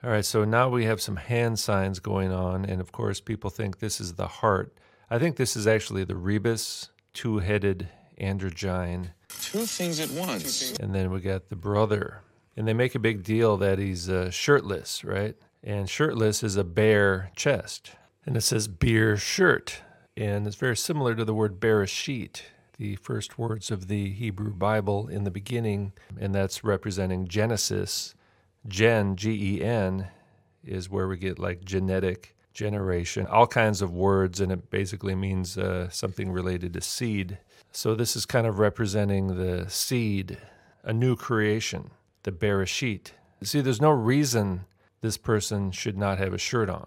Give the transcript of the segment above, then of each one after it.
All right, so now we have some hand signs going on, and of course, people think this is the heart. I think this is actually the rebus, two-headed androgyne. Two things at once. And then we got the brother. And they make a big deal that he's shirtless, right? And shirtless is a bare chest. And it says beer shirt. And it's very similar to the word bereshit, the first words of the Hebrew Bible in the beginning. And that's representing Genesis. Gen, G-E-N, is where we get like genetic, generation, all kinds of words. And it basically means something related to seed. So this is kind of representing the seed, a new creation, the bereshit. See, there's no reason this person should not have a shirt on.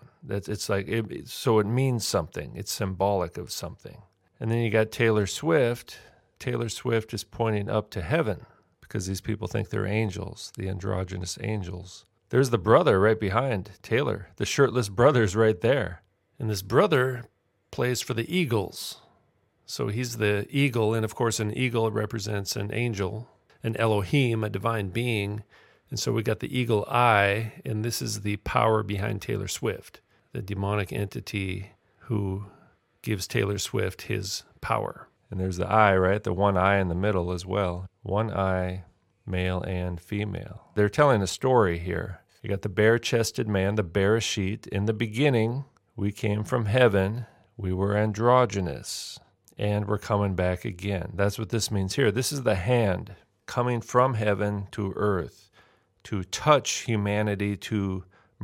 So it means something. It's symbolic of something. And then you got Taylor Swift. Taylor Swift is pointing up to heaven because these people think they're angels, the androgynous angels. There's the brother right behind Taylor. The shirtless brother's right there. And this brother plays for the Eagles. So he's the eagle, and of course an eagle represents an angel, an Elohim, a divine being. And so we got the eagle eye, and this is the power behind Taylor Swift, the demonic entity who gives Taylor Swift his power. And there's the eye, right? The one eye in the middle as well. One eye, male and female. They're telling a story here. You got the bare-chested man, the bereshit. In the beginning, we came from heaven. We were androgynous. And we're coming back again. That's what this means here. This is the hand coming from heaven to earth to touch humanity, to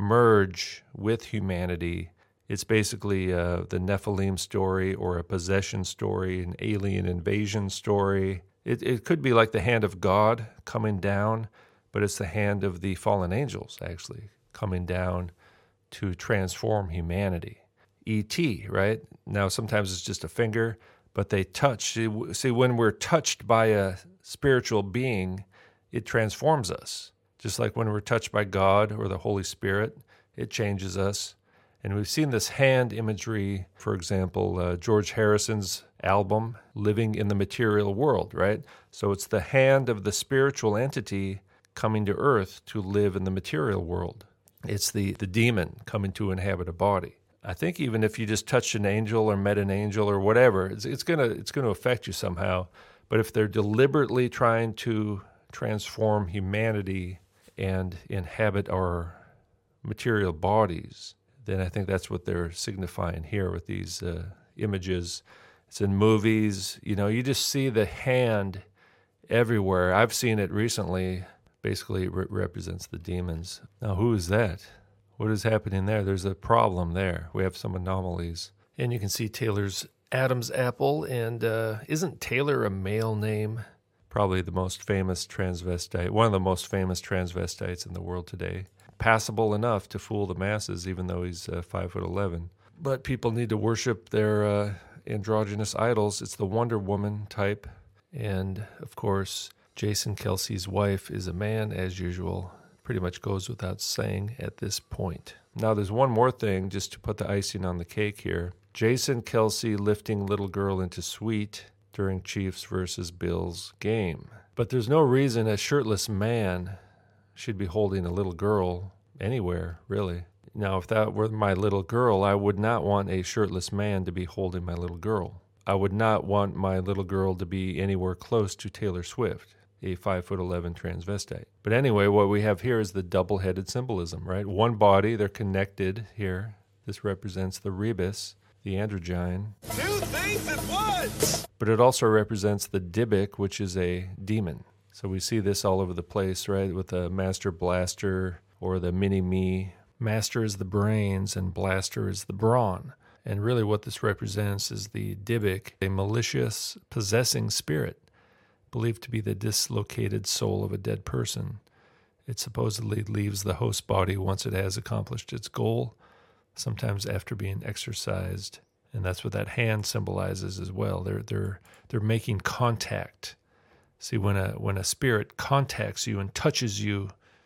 merge with humanity. It's basically the Nephilim story or a possession story, an alien invasion story. It could be like the hand of God coming down, but it's the hand of the fallen angels, actually, coming down to transform humanity. E.T., right? Now, sometimes it's just a finger, but they touch. See, when we're touched by a spiritual being, it transforms us. Just like when we're touched by God or the Holy Spirit, it changes us. And we've seen this hand imagery, for example, George Harrison's album, Living in the Material World, right? So it's the hand of the spiritual entity coming to earth to live in the material world. It's the demon coming to inhabit a body. I think even if you just touched an angel or met an angel or whatever, it's gonna affect you somehow. But if they're deliberately trying to transform humanity and inhabit our material bodies, then I think that's what they're signifying here with these images. It's in movies. You just see the hand everywhere. I've seen it recently. Basically, it represents the demons. Now, who is that? What is happening there? There's a problem there. We have some anomalies. And you can see Taylor's Adam's apple. And isn't Taylor a male name? Probably the most famous transvestite, one of the most famous transvestites in the world today. Passable enough to fool the masses, even though he's 5'11". But people need to worship their androgynous idols. It's the Wonder Woman type. And, of course, Jason Kelce's wife is a man, as usual. Pretty much goes without saying at this point. Now, there's one more thing, just to put the icing on the cake here. Jason Kelce lifting little girl into suite during Chiefs versus Bills game. But there's no reason a shirtless man should be holding a little girl anywhere, really. Now, if that were my little girl, I would not want a shirtless man to be holding my little girl. I would not want my little girl to be anywhere close to Taylor Swift, a 5'11" transvestite. But anyway, what we have here is the double-headed symbolism, right? One body, they're connected here. This represents the rebus, the androgyne. Two things at once! But it also represents the Dybbuk, which is a demon. So we see this all over the place, right? With the Master Blaster or the Mini-Me. Master is the brains and Blaster is the brawn. And really what this represents is the Dybbuk, a malicious, possessing spirit, believed to be the dislocated soul of a dead person. It supposedly leaves the host body once it has accomplished its goal, sometimes after being exorcised. And that's what that hand symbolizes as well. They're making contact. See, when a spirit contacts you and touches you,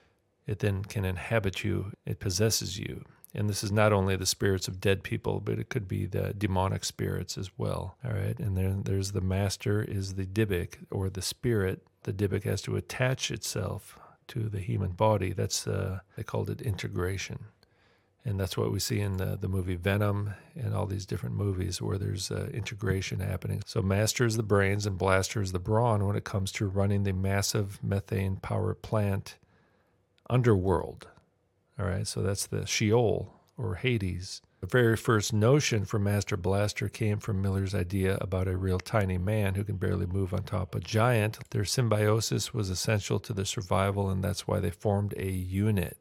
it then can inhabit you. It possesses you. And this is not only the spirits of dead people, but it could be the demonic spirits as well. All right, and then there's the master is the Dybbuk, or the spirit. The Dybbuk has to attach itself to the human body. That's they called it integration. And that's what we see in the movie Venom and all these different movies where there's integration happening. So Master is the brains and Blaster is the brawn when it comes to running the massive methane power plant underworld. All right, so that's the Sheol or Hades. The very first notion for Master Blaster came from Miller's idea about a real tiny man who can barely move on top of a giant. Their symbiosis was essential to their survival, and that's why they formed a unit.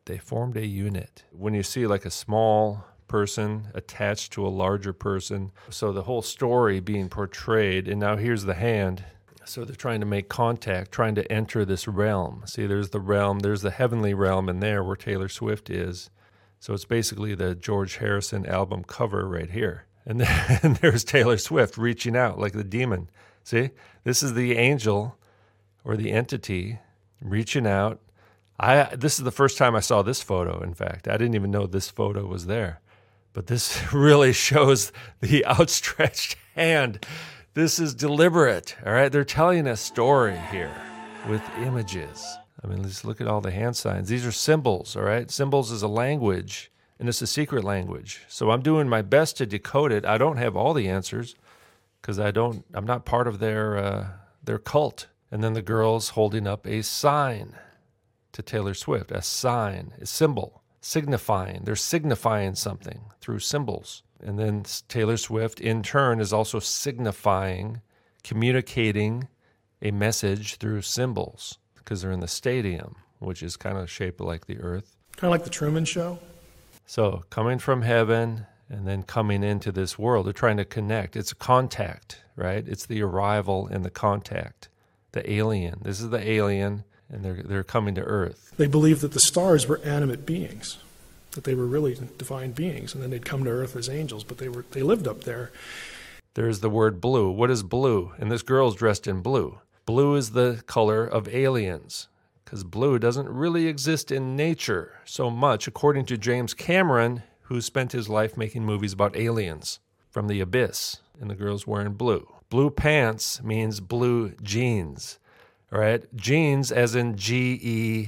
When you see like a small person attached to a larger person, so the whole story being portrayed, and now here's the hand. So they're trying to make contact, trying to enter this realm. See, there's the realm, there's the heavenly realm in there where Taylor Swift is. So it's basically the George Harrison album cover right here. And there's Taylor Swift reaching out like the demon. See, this is the angel or the entity reaching out. This is the first time I saw this photo, in fact. I didn't even know this photo was there. But this really shows the outstretched hand. This is deliberate, all right? They're telling a story here with images. I mean, let's look at all the hand signs. These are symbols, all right? Symbols is a language, and it's a secret language. So I'm doing my best to decode it. I don't have all the answers because I'm not part of their cult. And then the girl's holding up a sign to Taylor Swift, a sign, a symbol, signifying. They're signifying something through symbols. And then Taylor Swift, in turn, is also signifying, communicating a message through symbols, because they're in the stadium, which is kind of shaped like the earth. Kind of like the Truman Show. So coming from heaven and then coming into this world, they're trying to connect. It's contact, right? It's the arrival and the contact, the alien. This is the alien, and they're coming to earth. They believed that the stars were animate beings, that they were really divine beings, and then they'd come to earth as angels, but they lived up there. There's the word blue. What is blue? And this girl's dressed in blue. Blue is the color of aliens, because blue doesn't really exist in nature so much, according to James Cameron, who spent his life making movies about aliens from the abyss, and the girl's wearing blue. Blue pants means blue jeans, all right? Jeans as in Gene,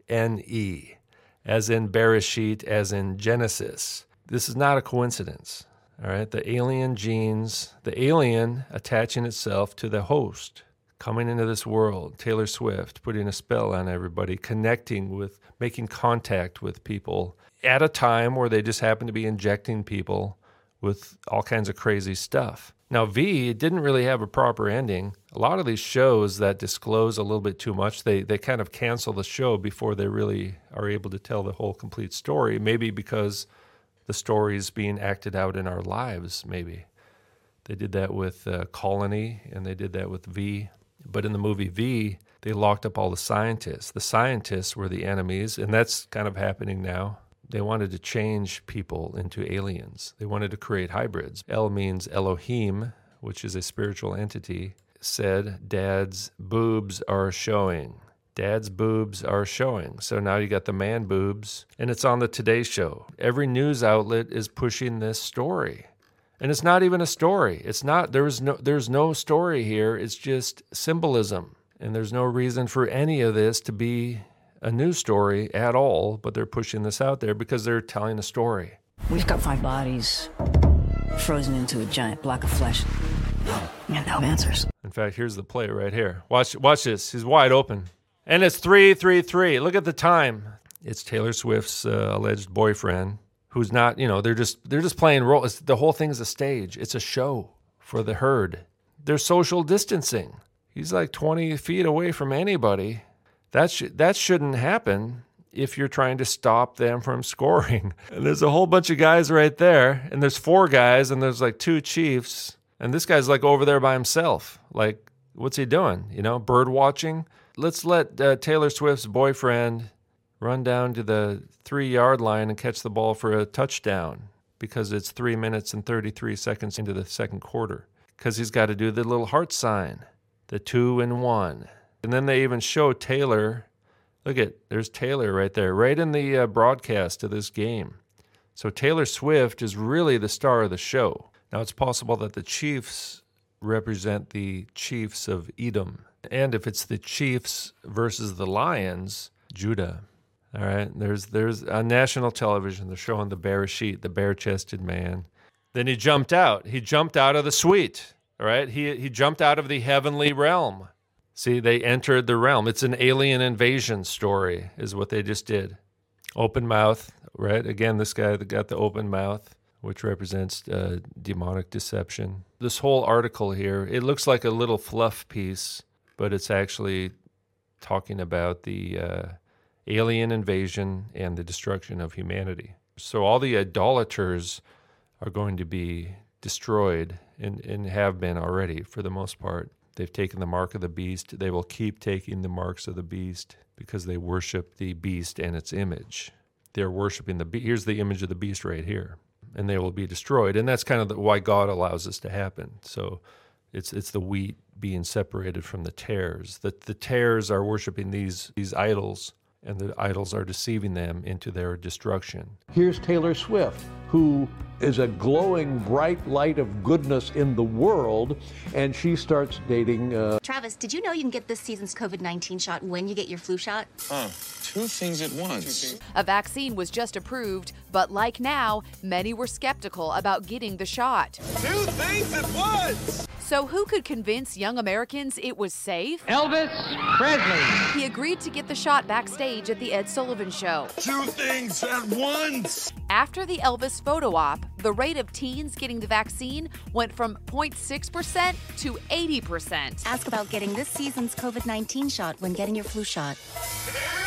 as in Bereshit, as in Genesis. This is not a coincidence, all right? The alien genes, the alien attaching itself to the host, coming into this world, Taylor Swift, putting a spell on everybody, connecting with, making contact with people at a time where they just happen to be injecting people with all kinds of crazy stuff. Now, V didn't really have a proper ending. A lot of these shows that disclose a little bit too much, they kind of cancel the show before they really are able to tell the whole complete story, maybe because the story is being acted out in our lives, maybe. They did that with Colony, and they did that with V. But in the movie V, they locked up all the scientists. The scientists were the enemies, and that's kind of happening now. They wanted to change people into aliens. They wanted to create hybrids. El means Elohim, which is a spiritual entity, said, Dad's boobs are showing. Dad's boobs are showing. So now you got the man boobs, and it's on the Today Show. Every news outlet is pushing this story. And it's not even a story. It's not, there's no story here. It's just symbolism. And there's no reason for any of this to be a news story at all, but they're pushing this out there because they're telling a story. We've got 5 bodies frozen into a giant block of flesh. And no answers. In fact, here's the play right here. Watch this. He's wide open. And it's 3:33. Look at the time. It's Taylor Swift's alleged boyfriend. Who's not, they're just playing role. The whole thing's a stage. It's a show for the herd. They're social distancing. He's like 20 feet away from anybody. That shouldn't happen if you're trying to stop them from scoring. And there's a whole bunch of guys right there, and there's 4 guys, and there's like 2 chiefs, and this guy's like over there by himself. Like, what's he doing? Bird watching? Let's let Taylor Swift's boyfriend run down to the 3-yard line and catch the ball for a touchdown because it's 3 minutes and 33 seconds into the second quarter. Because he's got to do the little heart sign, the 2 and 1. And then they even show Taylor. Look there's Taylor right there, right in the broadcast of this game. So Taylor Swift is really the star of the show. Now it's possible that the Chiefs represent the Chiefs of Edom. And if it's the Chiefs versus the Lions, Judah. All right, there's on national television, they're showing the Bereshit, the bare-chested man. Then he jumped out. He jumped out of the suite, all right? He jumped out of the heavenly realm. See, they entered the realm. It's an alien invasion story is what they just did. Open mouth, right? Again, this guy that got the open mouth, which represents demonic deception. This whole article here, it looks like a little fluff piece, but it's actually talking about the alien invasion and the destruction of humanity. So all the idolaters are going to be destroyed and have been already for the most part. They've taken the mark of the beast. They will keep taking the marks of the beast because they worship the beast and its image. They're worshiping the beast. Here's the image of the beast right here. And they will be destroyed. And that's kind of why God allows this to happen. So it's the wheat being separated from the tares. The tares are worshiping these idols, and the idols are deceiving them into their destruction. Here's Taylor Swift, who is a glowing bright light of goodness in the world, and she starts dating... Travis, did you know you can get this season's COVID-19 shot when you get your flu shot? Two things at once. A vaccine was just approved, but like now, many were skeptical about getting the shot. Two things at once. So who could convince young Americans it was safe? Elvis Presley. He agreed to get the shot backstage at the Ed Sullivan Show. Two things at once. After the Elvis photo op, the rate of teens getting the vaccine went from 0.6% to 80%. Ask about getting this season's COVID-19 shot when getting your flu shot.